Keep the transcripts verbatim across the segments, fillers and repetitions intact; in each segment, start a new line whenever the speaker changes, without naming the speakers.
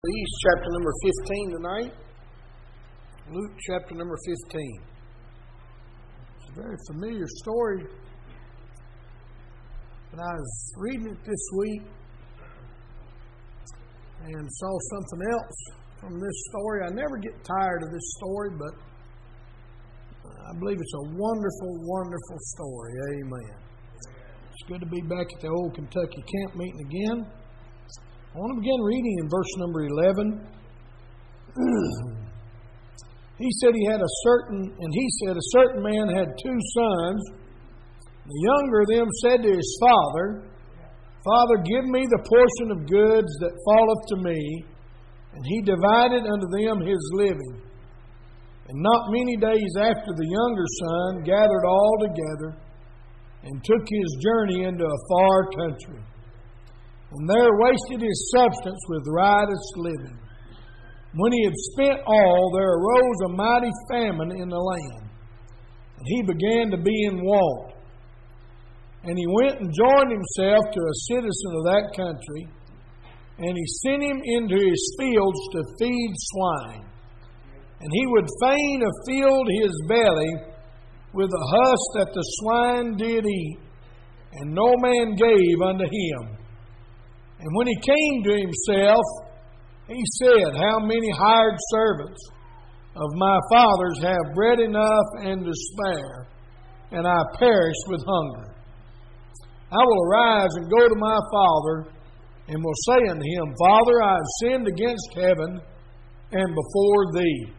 East chapter number fifteen tonight. Luke chapter number fifteen. It's a very familiar story. But I was reading it this week and saw something else from this story. I never get tired of this story, but I believe it's a wonderful, wonderful story. Amen. It's good to be back at the old Kentucky camp meeting again. I want to begin reading in verse number eleven. He said he had a certain, and he said a certain man had two sons. The younger of them said to his father, Father, give me the portion of goods that falleth to me. And he divided unto them his living. And not many days after, the younger son gathered all together and took his journey into a far country. And there wasted his substance with riotous living. When he had spent all, there arose a mighty famine in the land, and he began to be in want. And he went and joined himself to a citizen of that country, and he sent him into his fields to feed swine. And he would fain have filled his belly with the husk that the swine did eat, and no man gave unto him. And when he came to himself, he said, How many hired servants of my father's have bread enough and to spare, and I perish with hunger? I will arise and go to my father, and will say unto him, Father, I have sinned against heaven and before thee,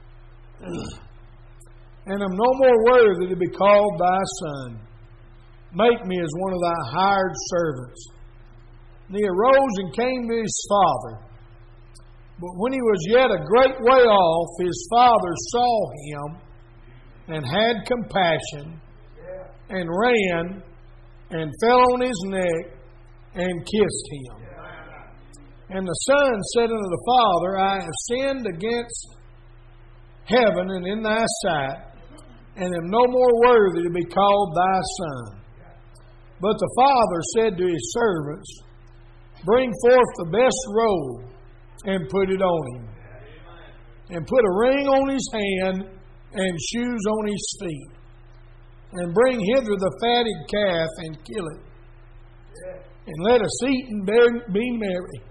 and am no more worthy to be called thy son. Make me as one of thy hired servants. And he arose and came to his father. But when he was yet a great way off, his father saw him and had compassion and ran and fell on his neck and kissed him. And the son said unto the father, I have sinned against heaven and in thy sight, and am no more worthy to be called thy son. But the father said to his servants, Bring forth the best robe and put it on him, and put a ring on his hand and shoes on his feet, and bring hither the fatted calf and kill it, and let us eat and be merry.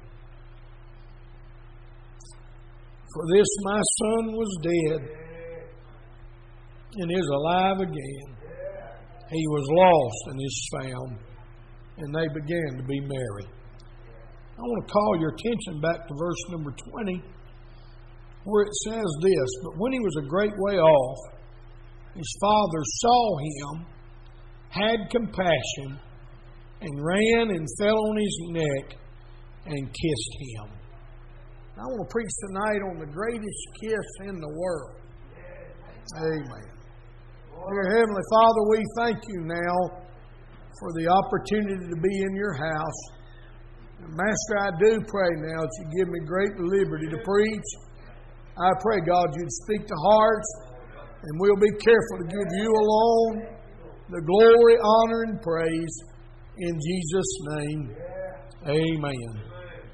For this my son was dead and is alive again. He was lost and is found. And they began to be merry. I want to call your attention back to verse number twenty, where it says this, But when he was a great way off, his father saw him, had compassion, and ran and fell on his neck and kissed him. I want to preach tonight on the greatest kiss in the world. Amen. Dear Heavenly Father, we thank you now for the opportunity to be in your house. And Master, I do pray now that you give me great liberty to preach. I pray, God, you'd speak to hearts, and we'll be careful to give you alone the glory, honor, and praise. In Jesus' name, amen.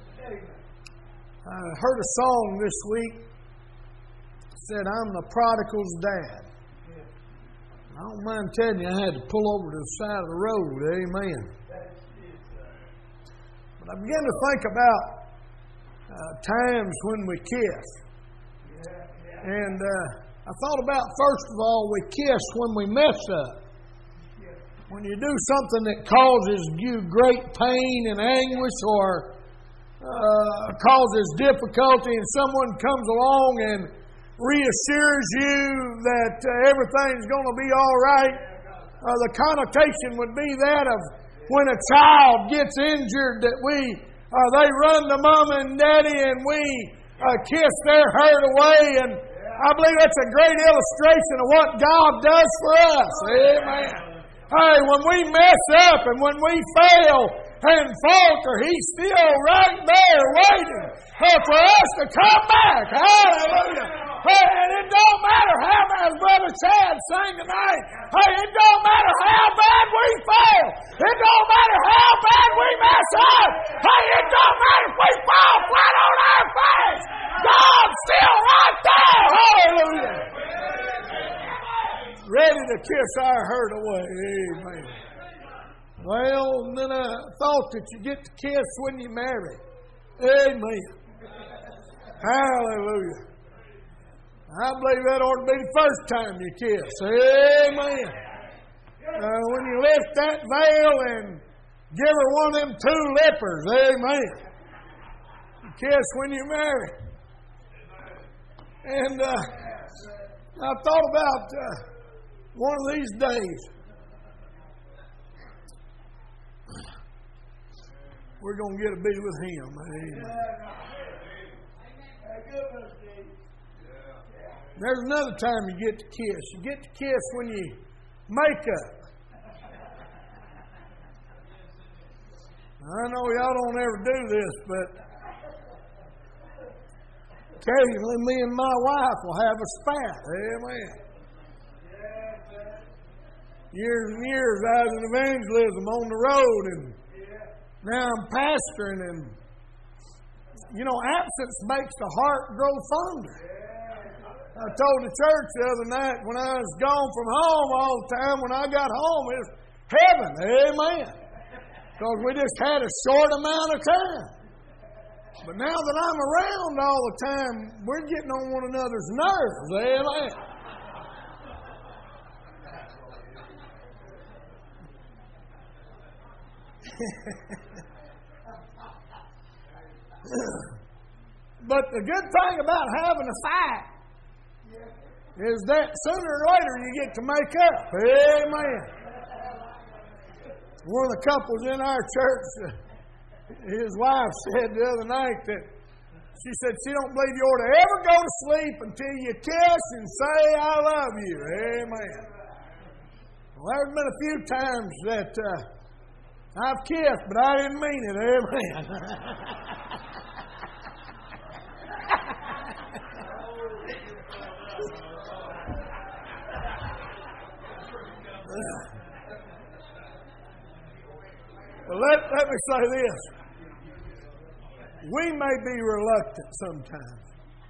I heard a song this week that said, I'm the prodigal's dad. I don't mind telling you, I had to pull over to the side of the road. Amen. But I began to think about uh, times when we kiss. And uh, I thought about, first of all, we kiss when we mess up. When you do something that causes you great pain and anguish, or uh, causes difficulty, and someone comes along and reassures you that uh, everything's going to be all right. Uh, the connotation would be that of when a child gets injured, that we uh, they run to mom and daddy and we uh, kiss their hurt away. And I believe that's a great illustration of what God does for us. Amen. Hey, when we mess up and when we fail and falter, He's still right there waiting uh, for us to come back. Hallelujah. Hey, and it don't matter how, as Brother Chad sang tonight, hey, it don't matter how bad we fail. It don't matter how bad we mess up. Hey, it don't matter if we fall flat on our face. God's still right there. Hallelujah. Ready to kiss our hurt away. Amen. Well, and then I thought that you get to kiss when you marry. Amen. Hallelujah. I believe that ought to be the first time you kiss. Amen. Uh, when you lift that veil and give her one of them two lippers. Amen. You kiss when you marry. And uh, I thought about uh, one of these days, we're going to get to be with Him. Amen. There's another time you get to kiss. You get to kiss when you make up. I know y'all don't ever do this, but occasionally me and my wife will have a spat. Amen. Years and years I was in evangelism on the road, and now I'm pastoring, and you know, absence makes the heart grow fonder. I told the church the other night when I was gone from home all the time, when I got home, it was heaven. Amen. Because we just had a short amount of time. But now that I'm around all the time, we're getting on one another's nerves. Amen. But the good thing about having a fight is that sooner or later you get to make up. Amen. One of the couples in our church, his wife said the other night that she said she don't believe you ought to ever go to sleep until you kiss and say, I love you. Amen. Well, there's been a few times that uh, I've kissed, but I didn't mean it. Amen. Well, let, let me say this. We may be reluctant sometimes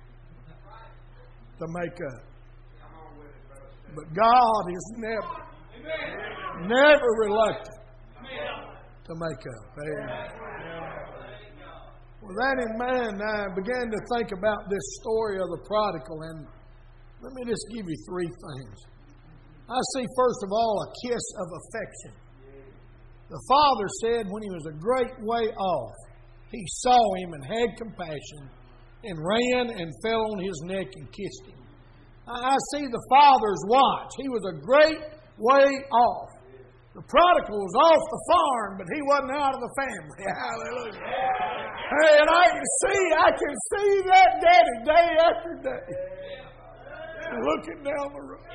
to make up. But God is never, never reluctant to make up. Amen. With that in mind, I began to think about this story of the prodigal, and let me just give you three things. I see, first of all, a kiss of affection. The father said when he was a great way off, he saw him and had compassion and ran and fell on his neck and kissed him. I see the father's watch. He was a great way off. The prodigal was off the farm, but he wasn't out of the family. Hallelujah. Hey, and I can see, I can see that daddy day after day. Looking down the road.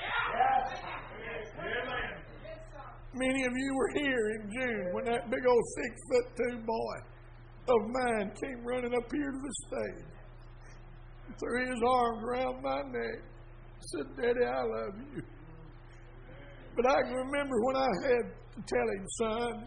Many of you were here in June when that big old six foot two boy of mine came running up here to the stage. Threw his arms around my neck. Said, Daddy, I love you. But I can remember when I had to tell him, son,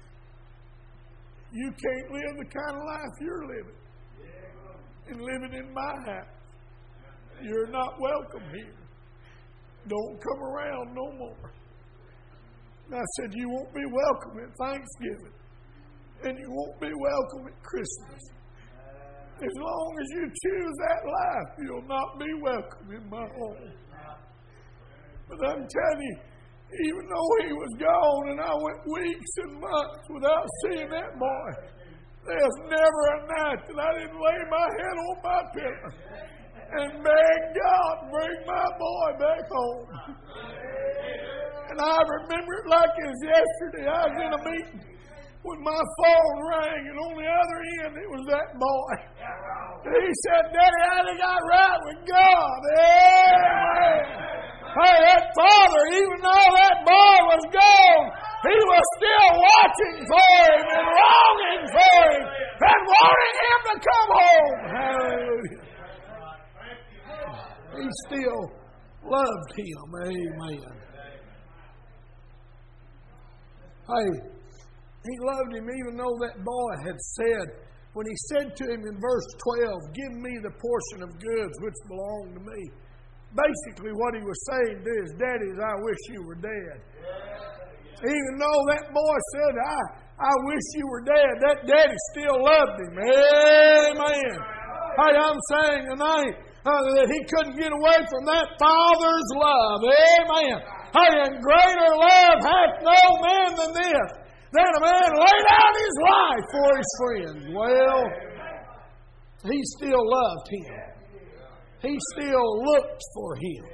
you can't live the kind of life you're living. And living in my house. You're not welcome here. Don't come around no more. And I said, you won't be welcome at Thanksgiving. And you won't be welcome at Christmas. As long as you choose that life, you'll not be welcome in my home. But I'm telling you, even though he was gone and I went weeks and months without seeing that boy, there's never a night that I didn't lay my head on my pillow and beg God to bring my boy back home. And I remember it like it was yesterday. I was in a meeting when my phone rang, and on the other end it was that boy. And he said, Daddy, I done got right with God. Amen. Hey, that father, even though that boy was gone, he was still watching for him and longing for him and wanting him to come home. Hallelujah. He still loved him. Amen. Hey, he loved him even though that boy had said, when he said to him in verse twelve, give me the portion of goods which belong to me. Basically what he was saying to his daddy is, I wish you were dead. Even though that boy said, I, I wish you were dead, that daddy still loved him. Amen. Hey, I'm saying tonight uh, that he couldn't get away from that father's love. Amen. Hey, and greater love hath no man than this, that a man lay down his life for his friends. Well, he still loved him. He still looked for him.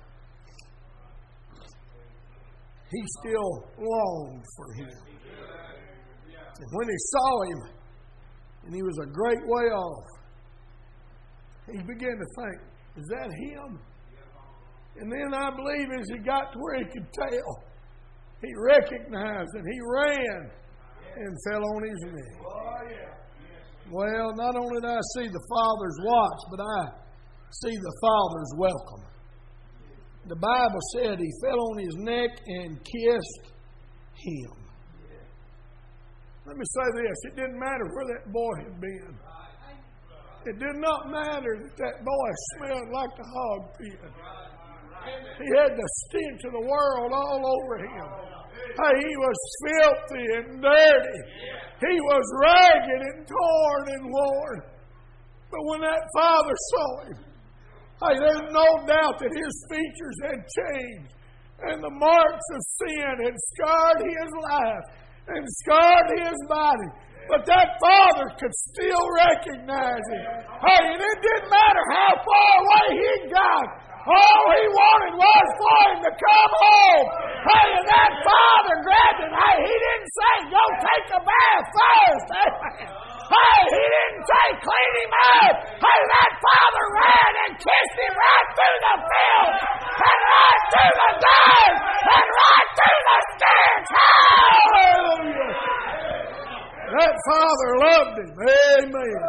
He still longed for him. And when he saw him, and he was a great way off, he began to think, is that him? And then I believe as he got to where he could tell, he recognized and he ran and fell on his neck. Well, not only did I see the Father's watch, but I see the Father's welcome. The Bible said he fell on his neck and kissed him. Let me say this. It didn't matter where that boy had been. It did not matter that that boy smelled like the hog pit. He had the stench of the world all over him. Hey, he was filthy and dirty. He was ragged and torn and worn. But when that father saw him, hey, there's no doubt that his features had changed. And the marks of sin had scarred his life and scarred his body. But that father could still recognize him. Hey, and it didn't matter how far away he got. All he wanted was for him to come home. Hey, and that father grabbed him. Hey, he didn't say, go take a bath first. Hey, he didn't say, clean him up. Hey, that father ran and kissed him right through the field, and right through the dirt, and right through the stench. Hallelujah. That father loved him. Amen.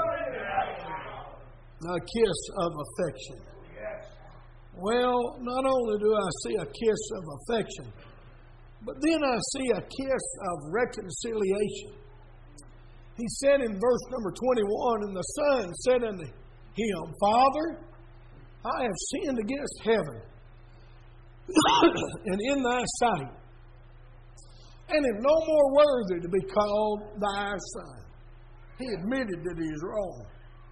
A kiss of affection. Well, not only do I see a kiss of affection, but then I see a kiss of reconciliation. He said in verse number twenty-one, and the son said unto him, Father, I have sinned against heaven and in thy sight, and am no more worthy to be called thy son. He admitted that he is wrong.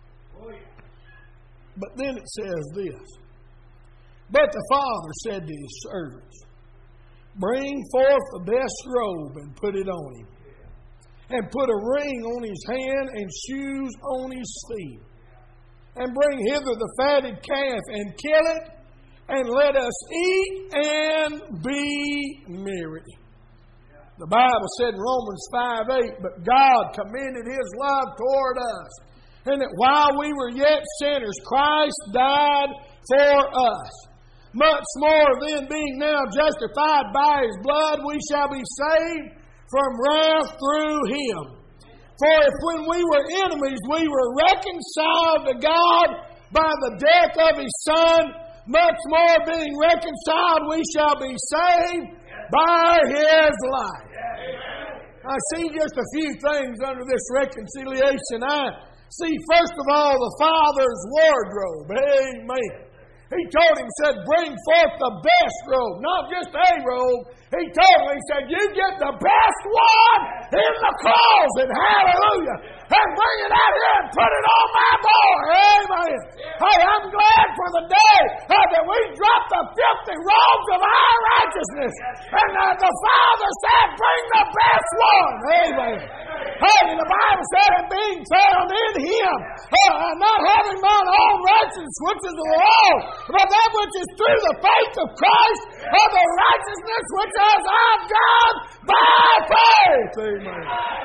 But then it says this, but the father said to his servants, bring forth the best robe and put it on him, and put a ring on his hand and shoes on his feet, and bring hither the fatted calf and kill it, and let us eat and be merry. The Bible said in Romans five eight, but God commended His love toward us, and that while we were yet sinners, Christ died for us. Much more then, being now justified by His blood, we shall be saved from wrath through Him. For if when we were enemies, we were reconciled to God by the death of His Son, much more being reconciled, we shall be saved by His life. I see just a few things under this reconciliation. I see, first of all, the Father's wardrobe. Amen. He told him, said, bring forth the best robe, not just a robe. He told him, he said, you get the best one in the closet. Hallelujah. And bring it out here and put it on my boy. Amen. Hey, I'm glad for the day uh, that we dropped the filthy robes of our righteousness. And uh, the Father said, bring the best one. Amen. Hey, and the Bible said, and being found in Him, uh, not having mine own righteousness, which is the law, but that which is through the faith of Christ, of the righteousness which is of God by faith. Amen.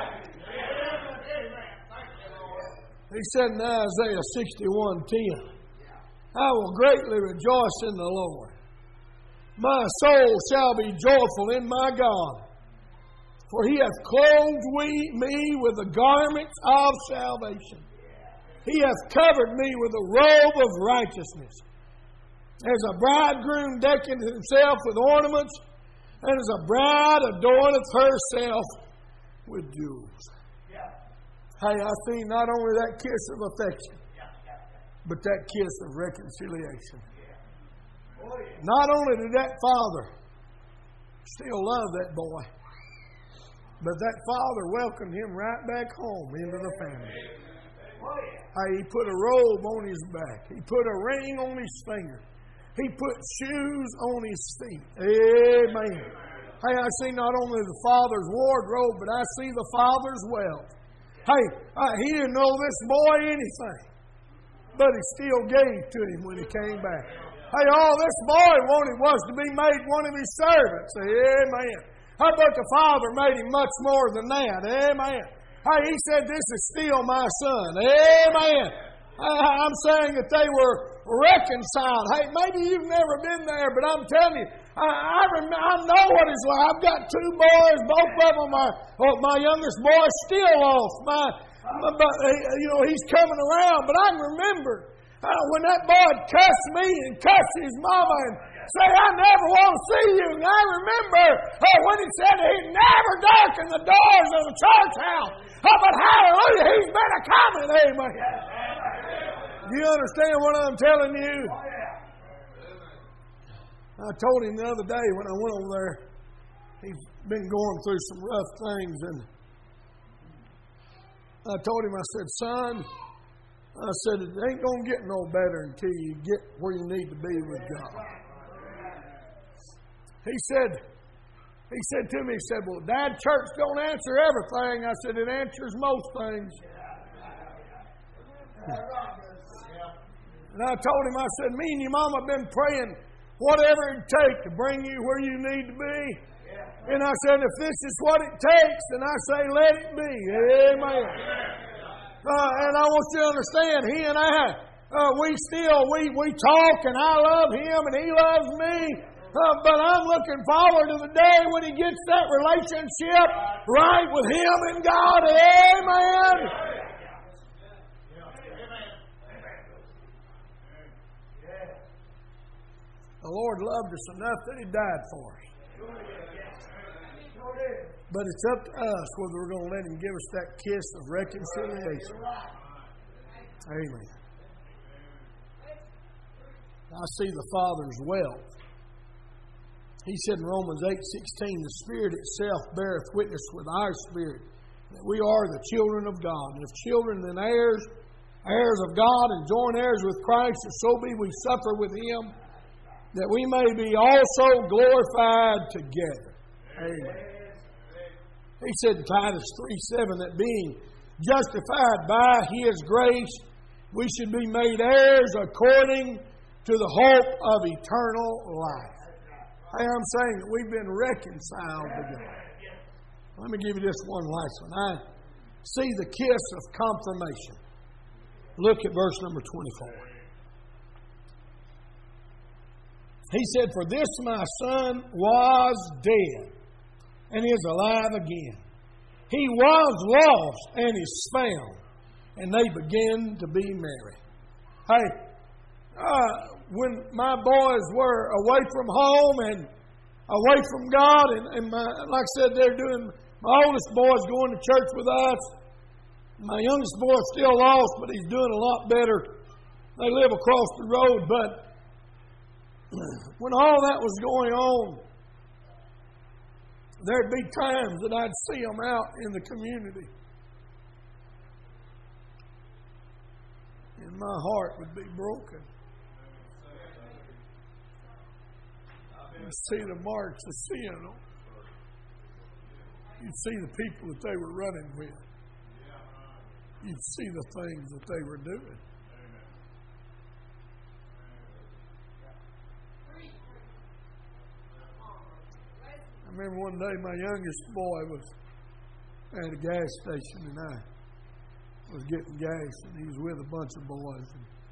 He said in Isaiah sixty-one ten, I will greatly rejoice in the Lord. My soul shall be joyful in my God, for He hath clothed me with the garments of salvation. He hath covered me with a robe of righteousness. As a bridegroom decketh himself with ornaments, and as a bride adorneth herself with jewels. Hey, I see not only that kiss of affection, but that kiss of reconciliation. Not only did that father still love that boy, but that father welcomed him right back home into the family. Hey, he put a robe on his back. He put a ring on his finger. He put shoes on his feet. Amen. Hey, I see not only the father's wardrobe, but I see the father's wealth. Hey, uh, he didn't know this boy anything, but he still gave to him when he came back. Hey, all this boy wanted was to be made one of his servants. Amen. How about the father made him much more than that? Amen. Hey, he said, this is still my son. Amen. I'm saying that they were reconciled. Hey, maybe you've never been there, but I'm telling you, I, I, rem- I know what it's like. I've got two boys, both of them are, oh, my youngest boy still off. My, my, but, you know, he's coming around, but I can remember uh, when that boy cussed me and cussed his mama and say, I never want to see you. And I remember uh, when he said he'd never darken the doors of the church house. Oh, but hallelujah, he's been a coming. Amen. Do you understand what I'm telling you? I told him the other day when I went over there, he's been going through some rough things, and I told him, I said, son, I said, it ain't going to get no better until you get where you need to be with God. He said, he said to me, he said, well, Dad, church don't answer everything. I said, it answers most things. And I told him, I said, me and your mama have been praying whatever it takes to bring you where you need to be. And I said, if this is what it takes, then I say, let it be. Amen. Uh, and I want you to understand, he and I, uh, we still, we, we talk, and I love him, and he loves me. Uh, but I'm looking forward to the day when he gets that relationship right with him and God. Amen. The Lord loved us enough that He died for us. But it's up to us whether we're going to let Him give us that kiss of reconciliation. Amen. I see the Father's wealth. He said in Romans eight sixteen, the Spirit itself beareth witness with our spirit that we are the children of God. And if children, then heirs, heirs of God, and joint heirs with Christ, if so be we suffer with Him, that we may be also glorified together. Amen. He said in Titus three seven that being justified by His grace, we should be made heirs according to the hope of eternal life. Hey, I'm saying that we've been reconciled together. Let me give you this one last one. I see the kiss of confirmation. Look at verse number twenty-four. He said, for this my son was dead and is alive again. He was lost and is found, and they begin to be merry. Hey, uh, when my boys were away from home and away from God, and, and my, like I said, they're doing, my oldest boy's going to church with us. My youngest boy's still lost, but he's doing a lot better. They live across the road, but when all that was going on, there'd be times that I'd see them out in the community, and my heart would be broken. You'd see the marks of sin on them. You'd see the people that they were running with. You'd see the things that they were doing. I remember one day my youngest boy was at a gas station, and I was getting gas, and he was with a bunch of boys.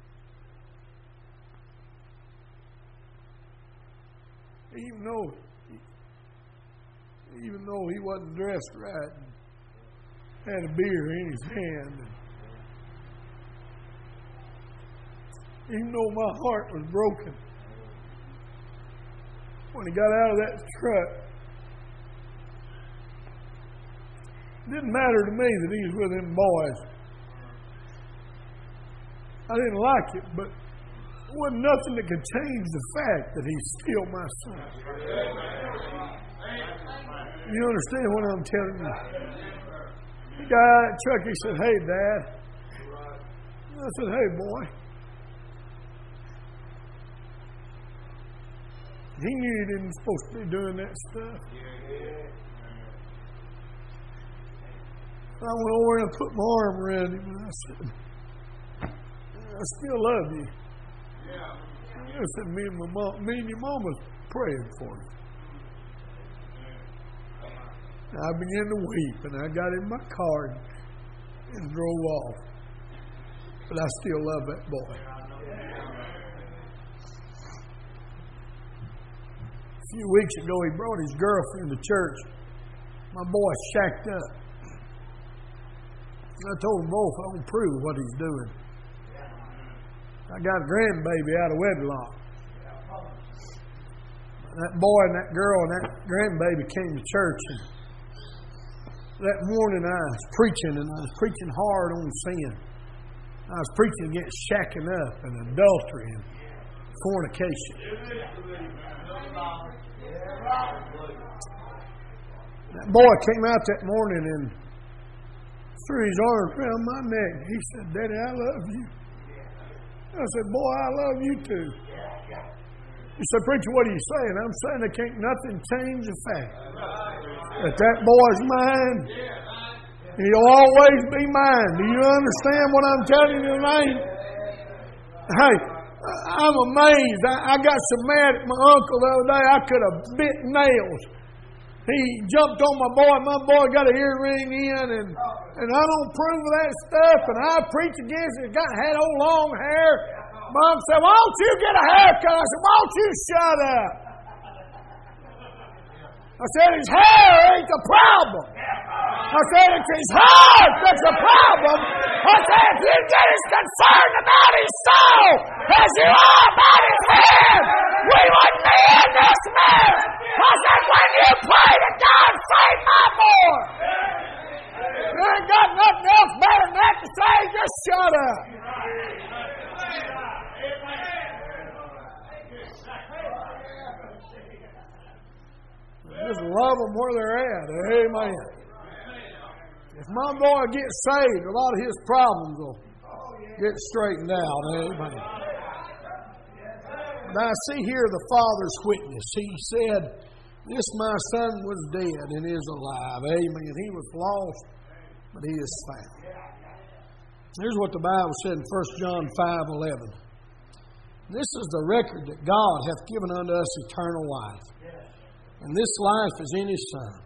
And even though, even though he wasn't dressed right, and had a beer in his hand, and even though my heart was broken, when he got out of that truck. It didn't matter to me that he was with them boys. I didn't like it, but there wasn't nothing that could change the fact that he's still my son. You understand what I'm telling you? The guy out of the truck, he said, "Hey, Dad." I said, "Hey, boy." He knew he didn't supposed to be doing that stuff. I went over and put my arm around him and I said, "I still love you." I said, me and, my mom, me and your mom was praying for you. I began to weep and I got in my car and drove off. But I still love that boy. A few weeks ago, he brought his girlfriend to church. My boy shacked up. I told them both I won't prove what he's doing. I got a grandbaby out of wedlock. That boy and that girl and that grandbaby came to church. And that morning I was preaching, and I was preaching hard on sin. I was preaching against shacking up and adultery and fornication. That boy came out that morning and threw his arms around my neck. He said, "Daddy, I love you." I said, "Boy, I love you too." He said, "Preacher, what are you saying?" I'm saying there can't nothing change the fact that that boy's mine. He'll always be mine. Do you understand what I'm telling you tonight? Hey, I'm amazed. I, I got so mad at my uncle the other day, I could have bit nails. He jumped on my boy. My boy got an earring in, and, and I don't approve of that stuff. And I preach against it. Got had old long hair. Mom said, "Why don't you get a haircut?" I said, "Why don't you shut up?" I said, "His hair ain't the problem." I said, "It's his heart that's the problem." I said, "If you get as concerned about his soul as you are about his head, we wouldn't be in this mess." I said, "When you pray to God, save my boy. You ain't got nothing else better than that to say, just shut up." Just love them where they're at. Amen. If my boy gets saved, a lot of his problems will get straightened out. Amen. Now, I see here the Father's witness. He said, "This my son was dead and is alive." Amen. He was lost, but he is found. Here's what the Bible said in First John five eleven. "This is the record that God hath given unto us eternal life. And this life is in His Son.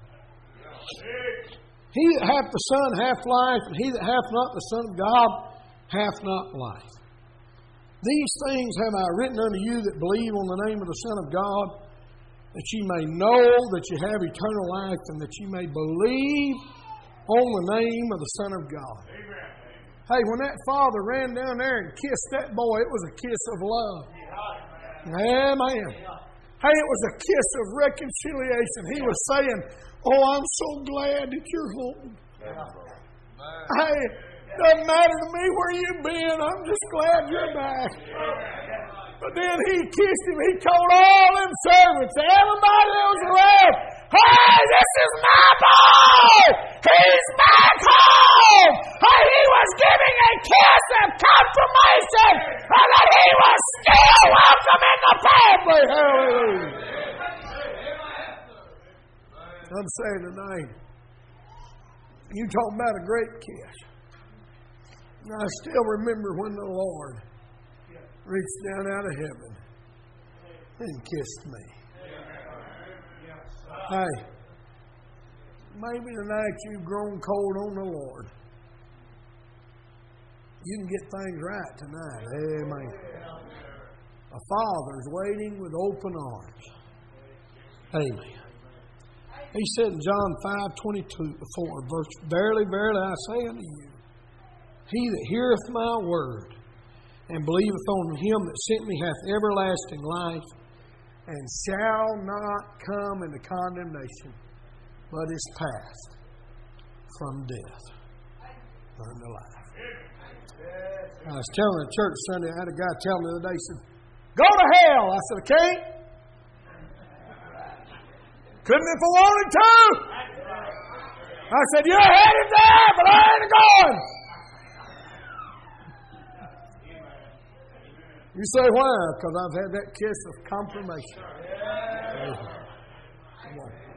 He that hath the Son hath life, and he that hath not the Son of God hath not life. These things have I written unto you that believe on the name of the Son of God, that ye may know that ye have eternal life, and that ye may believe on the name of the Son of God." Hey, when that father ran down there and kissed that boy, it was a kiss of love. Amen. Hey, it was a kiss of reconciliation. He was saying, "Oh, I'm so glad that you're home. Hey, it doesn't matter to me where you've been. I'm just glad you're back." But then he kissed him. He told all them servants, everybody that was around, "Hey, this is my boy. He's back home." Hey, he was giving a kiss of confirmation that he was still welcome in the family. Hallelujah. I'm saying tonight, you talking about a great kiss. And I still remember when the Lord reached down out of heaven and kissed me. Hey, maybe tonight you've grown cold on the Lord. You can get things right tonight. Amen. A Father's waiting with open arms. Amen. He said in John five twenty-two, four, verse, "Verily, verily, I say unto you, he that heareth my word and believeth on him that sent me hath everlasting life, and shall not come into condemnation, but is passed from death unto life. I was telling the church Sunday, I had a guy tell me the other day, he said, go to hell. I said, I can't. Couldn't if I wanted to. I said, you're headed there, but I ain't going. You say, why? Because I've had that kiss of confirmation. Come on.